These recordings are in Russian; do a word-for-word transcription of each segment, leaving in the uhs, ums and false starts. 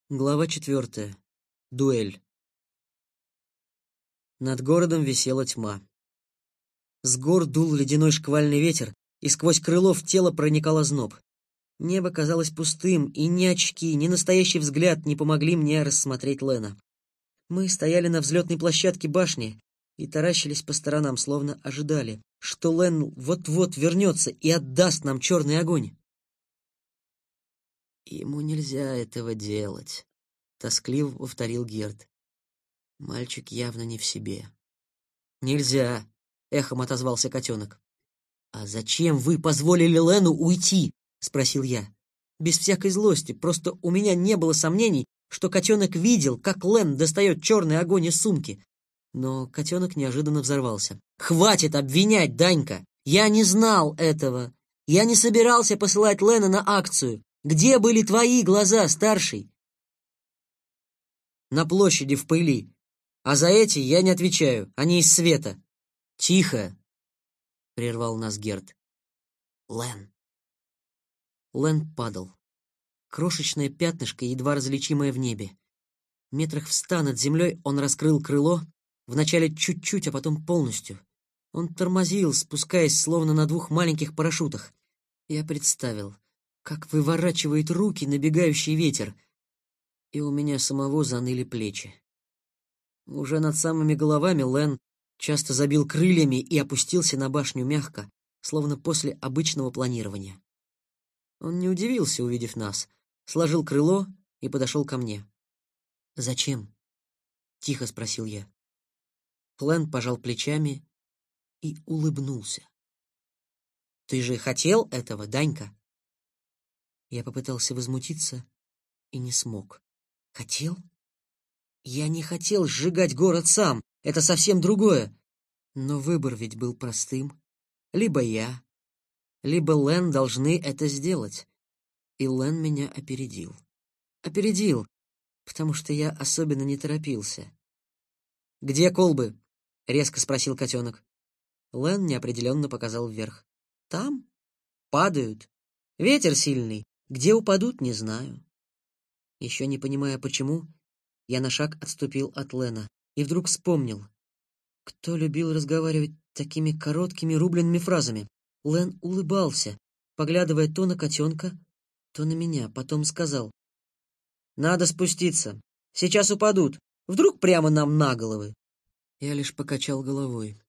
Глава четвертая. Дуэль. Над городом висела тьма. С гор дул ледяной шквальный ветер, и сквозь крыло в тело проникал озноб. Небо казалось пустым, и ни очки, ни настоящий взгляд не помогли мне рассмотреть Лена. Мы стояли на взлетной площадке башни и таращились по сторонам, словно ожидали, что Лен вот-вот вернется и отдаст нам черный огонь. «Ему нельзя этого делать», — тоскливо повторил Герд. Мальчик явно не в себе. «Нельзя», — эхом отозвался котенок. «А зачем вы позволили Лену уйти?» — спросил я. Без всякой злости, просто у меня не было сомнений, что котенок видел, как Лен достает черный огонь из сумки. Но котенок неожиданно взорвался. «Хватит обвинять, Данька! Я не знал этого! Я не собирался посылать Лена на акцию! Где были твои глаза, старший?» «На площади в пыли. А за эти я не отвечаю, они из света». «Тихо!» — прервал нас Герд. «Лен». Лен падал. Крошечное пятнышко, едва различимое в небе. Метрах в ста над землей он раскрыл крыло, вначале чуть-чуть, а потом полностью. Он тормозил, спускаясь словно на двух маленьких парашютах. Я представил, как выворачивает руки набегающий ветер, и у меня самого заныли плечи. Уже над самыми головами Лен часто забил крыльями и опустился на башню мягко, словно после обычного планирования. Он не удивился, увидев нас, сложил крыло и подошел ко мне. «Зачем?» — тихо спросил я. Лен пожал плечами и улыбнулся. «Ты же хотел этого, Данька?» Я попытался возмутиться и не смог. «Хотел? Я не хотел сжигать город сам, это совсем другое. Но выбор ведь был простым. Либо я, либо Лен должны это сделать. И Лен меня опередил. Опередил, потому что я особенно не торопился. «Где колбы?» — резко спросил котенок. Лен неопределенно показал вверх. «Там? Падают. Ветер сильный. Где упадут, не знаю». Еще не понимая, почему, я на шаг отступил от Лена и вдруг вспомнил, кто любил разговаривать такими короткими рубленными фразами. Лен улыбался, поглядывая то на котенка, то на меня, потом сказал: «Надо спуститься. Сейчас упадут. Вдруг прямо нам на головы». Я лишь покачал головой.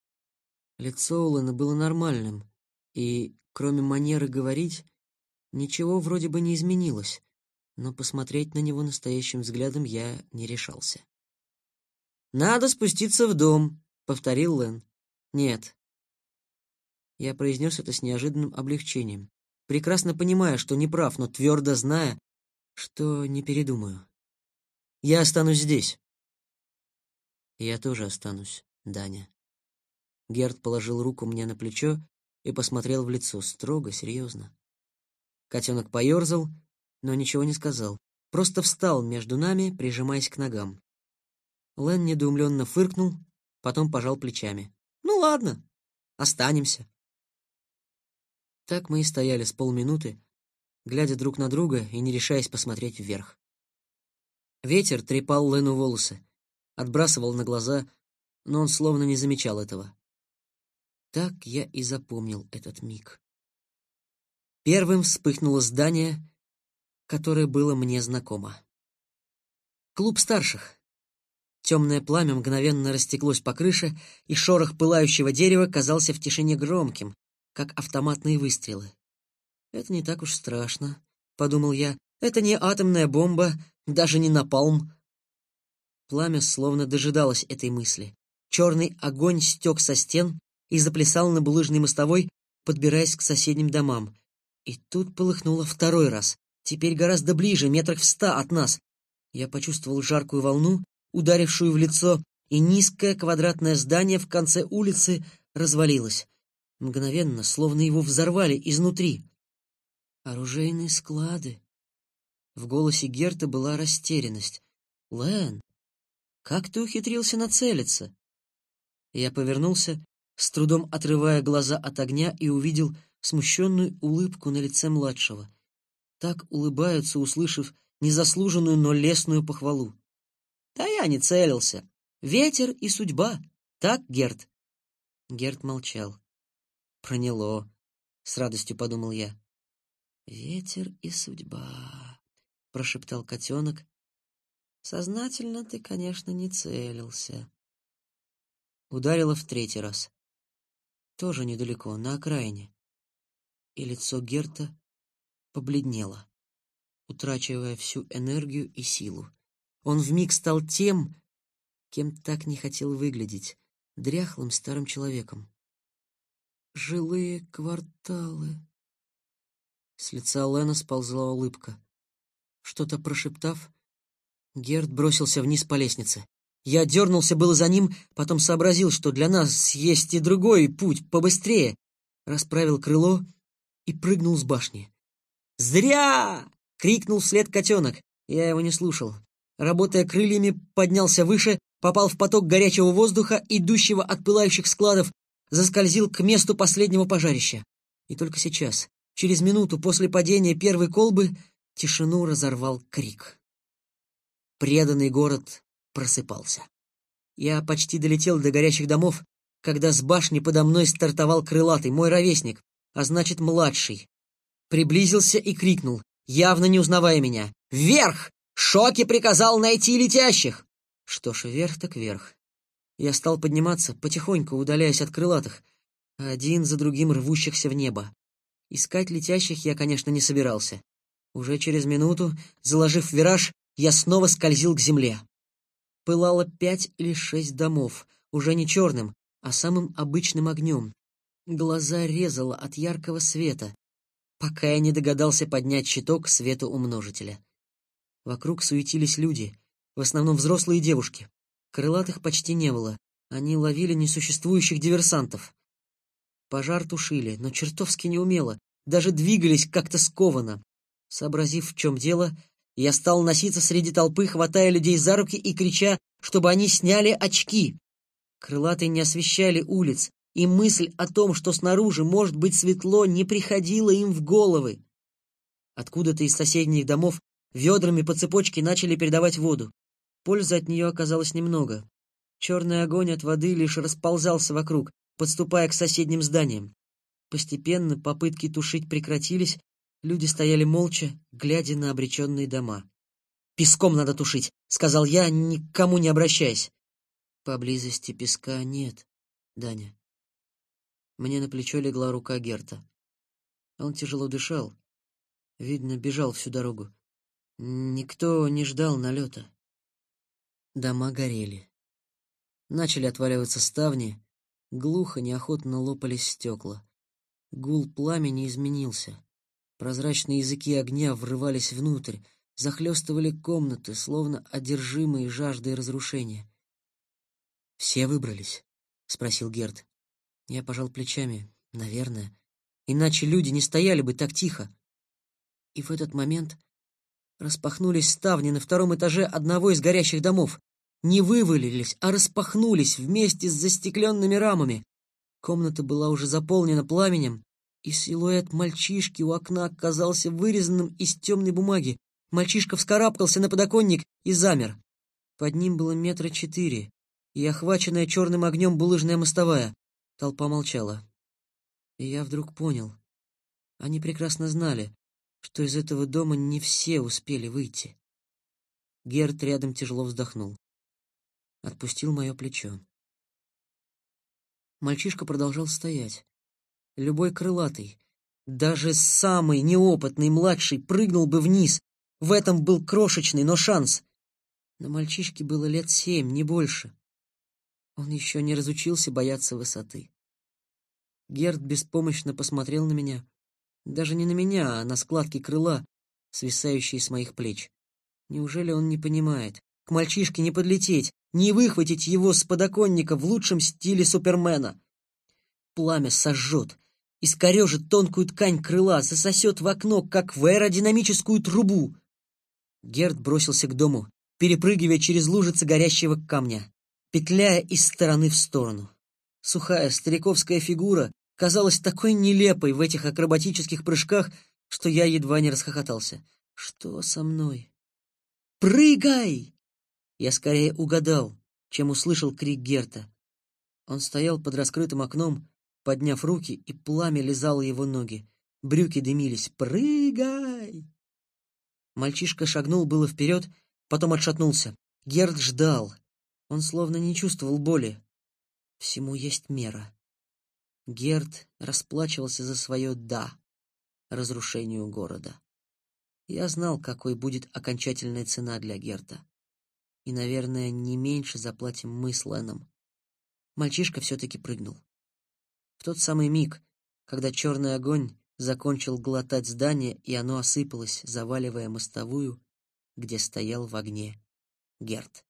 Лицо у Лена было нормальным, и, кроме манеры говорить, ничего вроде бы не изменилось, но посмотреть на него настоящим взглядом я не решался. «Надо спуститься в дом», — повторил Лен. «Нет». Я произнес это с неожиданным облегчением, прекрасно понимая, что не прав, но твердо зная, что не передумаю. «Я останусь здесь». «Я тоже останусь, Даня». Герд положил руку мне на плечо и посмотрел в лицо строго, серьезно. Котенок поерзал, но ничего не сказал, просто встал между нами, прижимаясь к ногам. Лен недоумленно фыркнул, потом пожал плечами. «Ну ладно, останемся». Так мы и стояли с полминуты, глядя друг на друга и не решаясь посмотреть вверх. Ветер трепал Лену волосы, отбрасывал на глаза, но он словно не замечал этого. Так я и запомнил этот миг. Первым вспыхнуло здание, которое было мне знакомо. Клуб старших. Темное пламя мгновенно растеклось по крыше, и шорох пылающего дерева казался в тишине громким, как автоматные выстрелы. «Это не так уж страшно», — подумал я. «Это не атомная бомба, даже не напалм». Пламя словно дожидалось этой мысли. Черный огонь стек со стен и заплясал на булыжной мостовой, подбираясь к соседним домам. И тут полыхнуло второй раз, теперь гораздо ближе, метрах в ста от нас. Я почувствовал жаркую волну, ударившую в лицо, и низкое квадратное здание в конце улицы развалилось. Мгновенно, словно его взорвали изнутри. «Оружейные склады». В голосе Герта была растерянность. «Лен, как ты ухитрился нацелиться?» Я повернулся, с трудом отрывая глаза от огня, и увидел смущенную улыбку на лице младшего. Так улыбаются, услышав незаслуженную, но лестную похвалу. Да я не целился. Ветер и судьба. Так, Герт? Герт молчал. Проняло, с радостью подумал я. Ветер и судьба, прошептал котенок. Сознательно ты, конечно, не целился. Ударило в третий раз. Тоже недалеко, на окраине. И лицо Герта побледнело, утрачивая всю энергию и силу. Он вмиг стал тем, кем так не хотел выглядеть, дряхлым старым человеком. Жилые кварталы. С лица Лена сползла улыбка. Что-то прошептав, Герт бросился вниз по лестнице. Я дернулся было за ним, потом сообразил, что для нас есть и другой путь, побыстрее. Расправил крыло и прыгнул с башни. «Зря!» — крикнул вслед котенок. Я его не слушал. Работая крыльями, поднялся выше, попал в поток горячего воздуха, идущего от пылающих складов, заскользил к месту последнего пожарища. И только сейчас, через минуту после падения первой колбы, тишину разорвал крик. Преданный город просыпался. Я почти долетел до горящих домов, когда с башни подо мной стартовал крылатый, мой ровесник, а значит, младший. Приблизился и крикнул, явно не узнавая меня: «Вверх! Шоки приказал найти летящих!» Что ж, вверх так вверх. Я стал подниматься, потихоньку удаляясь от крылатых, один за другим рвущихся в небо. Искать летящих я, конечно, не собирался. Уже через минуту, заложив вираж, я снова скользил к земле. Пылало пять или шесть домов, уже не черным, а самым обычным огнем. Глаза резало от яркого света, пока я не догадался поднять щиток светоумножителя. Вокруг суетились люди, в основном взрослые девушки. Крылатых почти не было, они ловили несуществующих диверсантов. Пожар тушили, но чертовски неумело, даже двигались как-то скованно. Сообразив, в чем дело, я стал носиться среди толпы, хватая людей за руки и крича, чтобы они сняли очки. Крылатые не освещали улиц, и мысль о том, что снаружи может быть светло, не приходила им в головы. Откуда-то из соседних домов ведрами по цепочке начали передавать воду. Пользы от нее оказалось немного. Черный огонь от воды лишь расползался вокруг, подступая к соседним зданиям. Постепенно попытки тушить прекратились, люди стояли молча, глядя на обреченные дома. «Песком надо тушить», — сказал я, никому не обращаясь. «Поблизости песка нет, Даня». Мне на плечо легла рука Герта. Он тяжело дышал, видно, бежал всю дорогу. Никто не ждал налета. Дома горели. Начали отваливаться ставни, глухо, неохотно лопались стекла. Гул пламени изменился. Прозрачные языки огня врывались внутрь, захлестывали комнаты, словно одержимые жаждой разрушения. «Все выбрались?» — спросил Герт. Я пожал плечами. Наверное. Иначе люди не стояли бы так тихо. И в этот момент распахнулись ставни на втором этаже одного из горящих домов. Не вывалились, а распахнулись вместе с застекленными рамами. Комната была уже заполнена пламенем, и силуэт мальчишки у окна оказался вырезанным из темной бумаги. Мальчишка вскарабкался на подоконник и замер. Под ним было метра четыре, и охваченная черным огнем булыжная мостовая. Толпа молчала. И я вдруг понял. Они прекрасно знали, что из этого дома не все успели выйти. Герт рядом тяжело вздохнул. Отпустил мое плечо. Мальчишка продолжал стоять. Любой крылатый, даже самый неопытный младший, прыгнул бы вниз. В этом был крошечный, но шанс. Но мальчишке было лет семь, не больше. Он еще не разучился бояться высоты. Герт беспомощно посмотрел на меня. Даже не на меня, а на складки крыла, свисающие с моих плеч. Неужели он не понимает? К мальчишке не подлететь, не выхватить его с подоконника в лучшем стиле Супермена. Пламя сожжет, искорежит тонкую ткань крыла, засосет в окно, как в аэродинамическую трубу. Герт бросился к дому, перепрыгивая через лужицы горящего камня, петляя из стороны в сторону. Сухая стариковская фигура казалась такой нелепой в этих акробатических прыжках, что я едва не расхохотался. Что со мной? «Прыгай!» Я скорее угадал, чем услышал крик Герта. Он стоял под раскрытым окном, подняв руки, и пламя лизало его ноги. Брюки дымились. «Прыгай!» Мальчишка шагнул было вперед, потом отшатнулся. Герт ждал. Он словно не чувствовал боли. Всему есть мера. Герт расплачивался за свое «да» разрушению города. Я знал, какой будет окончательная цена для Герта. И, наверное, не меньше заплатим мы с Леном. Мальчишка все-таки прыгнул. В тот самый миг, когда черный огонь закончил глотать здание, и оно осыпалось, заваливая мостовую, где стоял в огне Герт.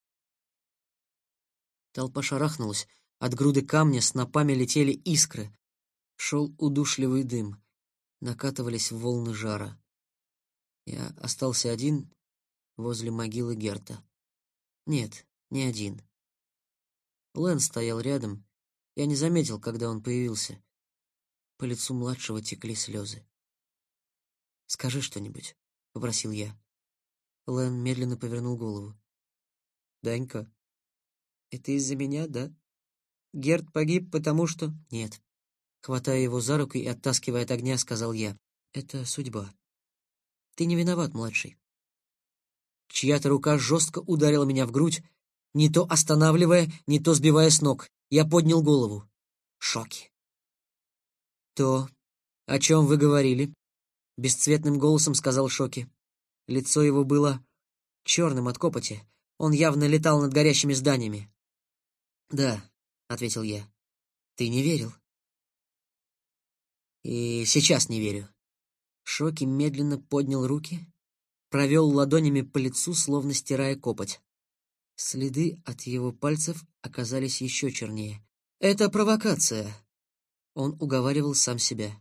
Толпа шарахнулась. От груды камня снопами летели искры. Шел удушливый дым. Накатывались волны жара. Я остался один возле могилы Герта. Нет, не один. Лэн стоял рядом. Я не заметил, когда он появился. По лицу младшего текли слезы. «Скажи что-нибудь», — попросил я. Лэн медленно повернул голову. «Данька, это из-за меня, да? Герт погиб, потому что...» «Нет». Хватая его за руку и оттаскивая от огня, сказал я. «Это судьба. Ты не виноват, младший». Чья-то рука жестко ударила меня в грудь, не то останавливая, не то сбивая с ног. Я поднял голову. Шоки. «То, о чем вы говорили?» — бесцветным голосом сказал Шоки. Лицо его было черным от копоти. Он явно летал над горящими зданиями. «Да», — ответил я. «Ты не верил?» «И сейчас не верю». Шоки медленно поднял руки, провел ладонями по лицу, словно стирая копоть. Следы от его пальцев оказались еще чернее. «Это провокация», — он уговаривал сам себя.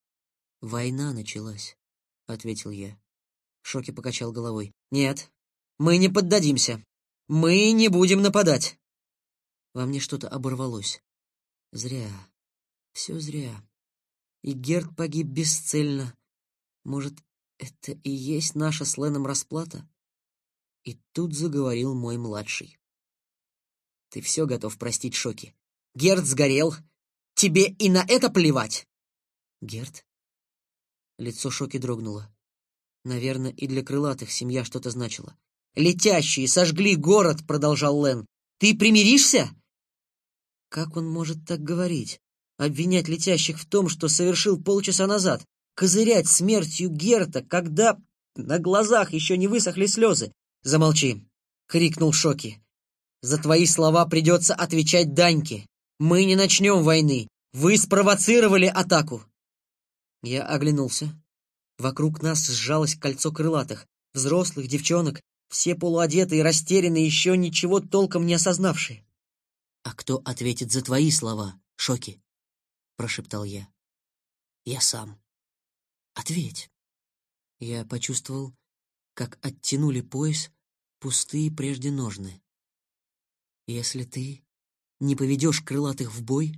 «Война началась», — ответил я. Шоки покачал головой. «Нет, мы не поддадимся. Мы не будем нападать». Во мне что-то оборвалось. Зря. Все зря. И Герт погиб бесцельно. Может, это и есть наша с Леном расплата? И тут заговорил мой младший. «Ты все готов простить, Шоки. Герт сгорел. Тебе и на это плевать!» «Герт?» Лицо Шоки дрогнуло. Наверное, и для крылатых семья что-то значила. «Летящие сожгли город!» — продолжал Лен. «Ты примиришься?» Как он может так говорить? Обвинять летящих в том, что совершил полчаса назад? Козырять смертью Герта, когда на глазах еще не высохли слезы? «Замолчи!» — крикнул Шоки. «За твои слова придется отвечать Даньке. Мы не начнем войны. Вы спровоцировали атаку!» Я оглянулся. Вокруг нас сжалось кольцо крылатых. Взрослых, девчонок, все полуодетые, растерянные, еще ничего толком не осознавшие. «А кто ответит за твои слова, Шоки?» — прошептал я. «Я сам. Ответь». Я почувствовал, как оттянули пояс пустые прежде ножны. «Если ты не поведешь крылатых в бой,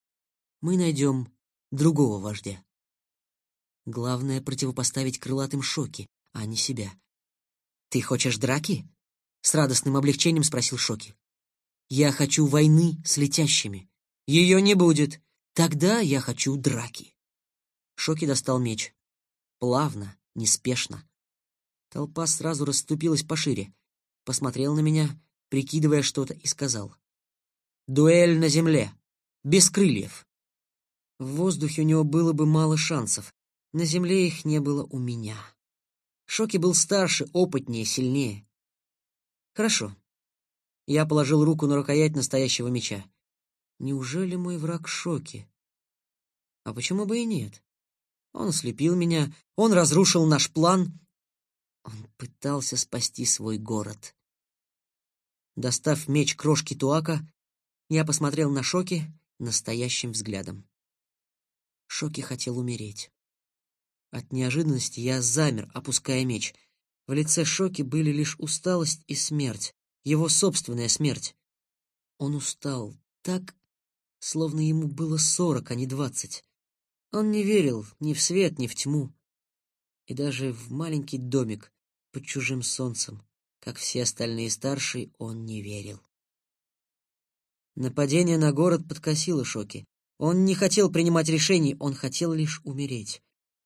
мы найдем другого вождя. Главное — противопоставить крылатым Шоки, а не себя». «Ты хочешь драки?» — с радостным облегчением спросил Шоки. «Я хочу войны с летящими. Ее не будет. Тогда я хочу драки». Шоки достал меч. Плавно, неспешно. Толпа сразу расступилась пошире. Посмотрел на меня, прикидывая что-то, и сказал. «Дуэль на земле. Без крыльев». В воздухе у него было бы мало шансов. На земле их не было у меня. Шоки был старше, опытнее, сильнее. «Хорошо». Я положил руку на рукоять настоящего меча. Неужели мой враг Шоки? А почему бы и нет? Он ослепил меня, он разрушил наш план. Он пытался спасти свой город. Достав меч крошки Туака, я посмотрел на Шоки настоящим взглядом. Шоки хотел умереть. От неожиданности я замер, опуская меч. В лице Шоки были лишь усталость и смерть, его собственная смерть. Он устал так, словно ему было сорок, а не двадцать. Он не верил ни в свет, ни в тьму, и даже в маленький домик под чужим солнцем, Как все остальные старшие, он не верил. Нападение на город подкосило Шоки. Он не хотел принимать решений, он хотел лишь умереть.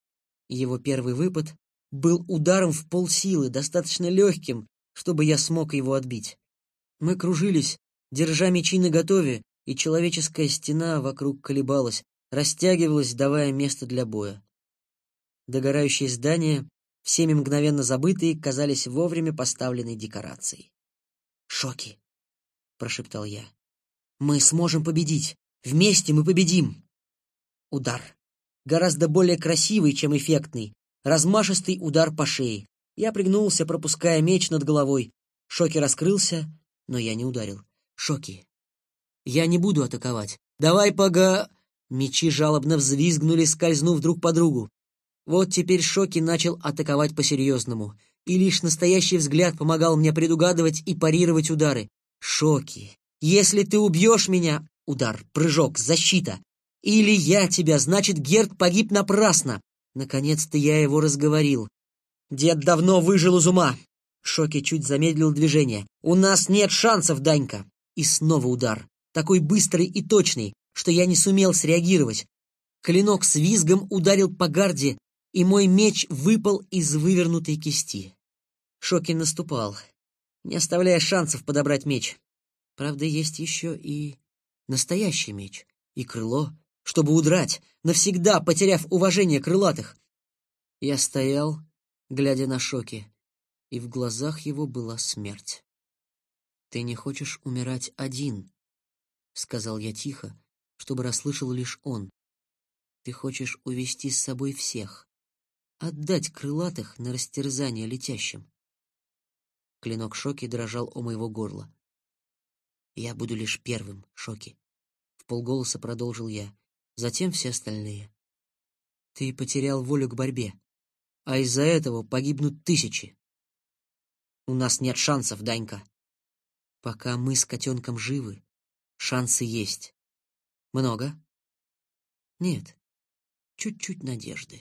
Его первый выпад был ударом в полсилы, достаточно легким, чтобы я смог его отбить. Мы кружились, держа мечи наготове, и человеческая стена вокруг колебалась, растягивалась, давая место для боя. Догорающие здания, всеми мгновенно забытые, казались вовремя поставленной декорацией. «Шоки!» — прошептал я. «Мы сможем победить! Вместе мы победим!» Удар. Гораздо более красивый, чем эффектный. Размашистый удар по шее. Я пригнулся, пропуская меч над головой. Шоки раскрылся, но я не ударил. «Шоки! Я не буду атаковать. Давай пога...» Мечи жалобно взвизгнули, скользнув друг по другу. Вот теперь Шоки начал атаковать по-серьезному, и лишь настоящий взгляд помогал мне предугадывать и парировать удары. «Шоки! Если ты убьешь меня...» Удар, прыжок, защита. «Или я тебя, значит, Герд погиб напрасно!» Наконец-то я его разговорил. «Дед давно выжил из ума!» Шоки чуть замедлил движение. «У нас нет шансов, Данька!» И снова удар. Такой быстрый и точный, что я не сумел среагировать. Клинок с визгом ударил по гарде, и мой меч выпал из вывернутой кисти. Шоки наступал, не оставляя шансов подобрать меч. Правда, есть еще и настоящий меч, и крыло, чтобы удрать, навсегда потеряв уважение крылатых. Я стоял, глядя на Шоки, и в глазах его была смерть. «Ты не хочешь умирать один», — сказал я тихо, чтобы расслышал лишь он. «Ты хочешь увести с собой всех, отдать крылатых на растерзание летящим». Клинок Шоки дрожал у моего горла. «Я буду лишь первым, Шоки», — вполголоса продолжил я, затем все остальные. «Ты потерял волю к борьбе, а из-за этого погибнут тысячи. У нас нет шансов, Данька. Пока мы с котенком живы, шансы есть. Много? Нет, чуть-чуть надежды».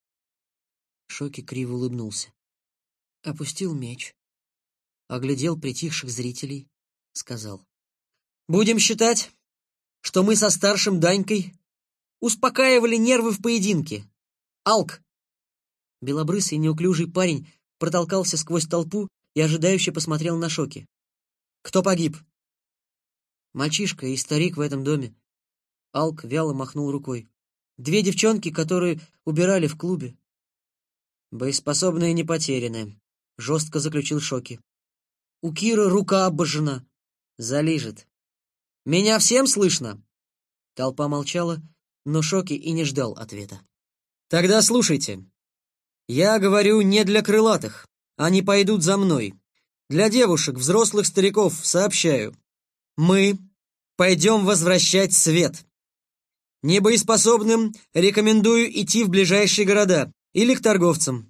Шоки криво улыбнулся. Опустил меч, оглядел притихших зрителей, сказал: «Будем считать, что мы со старшим Данькой успокаивали нервы в поединке. Алк!» Белобрысый неуклюжий парень протолкался сквозь толпу и ожидающе посмотрел на Шоки. «Кто погиб?» «Мальчишка и старик в этом доме». Алк вяло махнул рукой. «Две девчонки, которые убирали в клубе». «Боеспособные не потеряны», — жестко заключил Шоки. «У Киры рука обожжена. Залижет». «Меня всем слышно?» Толпа молчала, но Шоки и не ждал ответа. «Тогда слушайте. Я говорю не для крылатых. Они пойдут за мной. Для девушек, взрослых стариков сообщаю. Мы пойдем возвращать свет. Небоеспособным рекомендую идти в ближайшие города или к торговцам».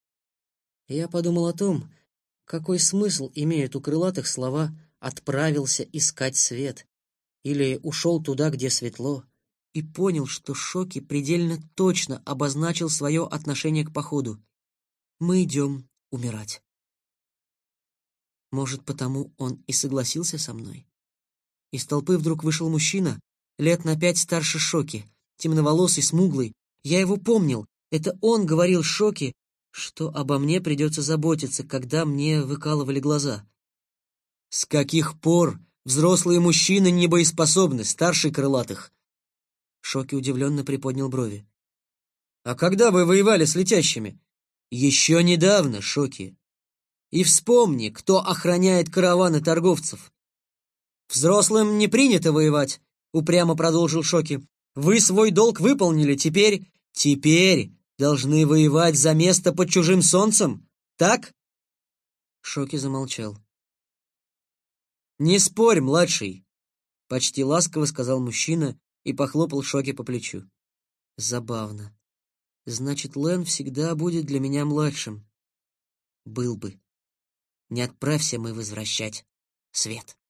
Я подумал о том, какой смысл имеют у крылатых слова «отправился искать свет» или «ушел туда, где светло», и понял, что Шоки предельно точно обозначил свое отношение к походу. Мы идем умирать. Может, потому он и согласился со мной? Из толпы вдруг вышел мужчина, лет на пять старше Шоки, темноволосый, смуглый. Я его помнил. Это он говорил Шоки, что обо мне придется заботиться, когда мне выкалывали глаза. «С каких пор взрослые мужчины не боеспособны, старше крылатых?» Шоки удивленно приподнял брови. «А когда вы воевали с летящими?» «Еще недавно, Шоки. И вспомни, кто охраняет караваны торговцев». «Взрослым не принято воевать», — упрямо продолжил Шоки. «Вы свой долг выполнили, теперь...» «Теперь должны воевать за место под чужим солнцем, так?» Шоки замолчал. «Не спорь, младший», — почти ласково сказал мужчина и похлопал Шоки по плечу. Забавно. Значит, Лэн всегда будет для меня младшим. Был бы. Не отправься мы возвращать свет.